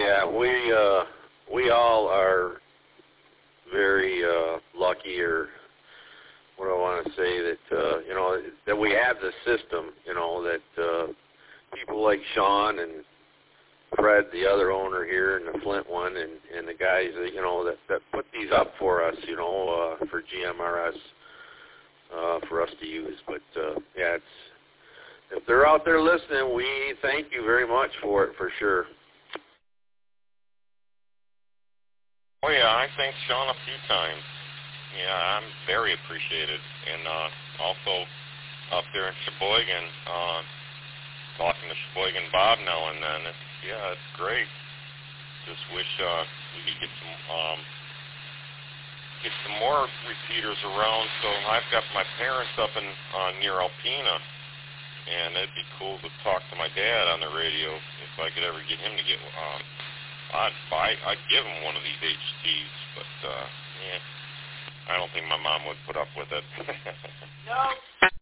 Yeah, we all are very lucky, or what I want to say, that that we have the system. That people like Sean and Fred, the other owner here, and the Flint one, and the guys that put these up for us, for GMRS, for us to use. But yeah, if they're out there listening, we thank you very much for it, for sure. Oh yeah, I thanked Sean a few times. Yeah, I'm very appreciated, and also up there in Sheboygan, talking to Sheboygan Bob now and then. It's great. Just wish we could get some more repeaters around. So I've got my parents up in near Alpena, and it'd be cool to talk to my dad on the radio if I could ever get him to get on. I'd give him one of these HTs, but I don't think my mom would put up with it. No.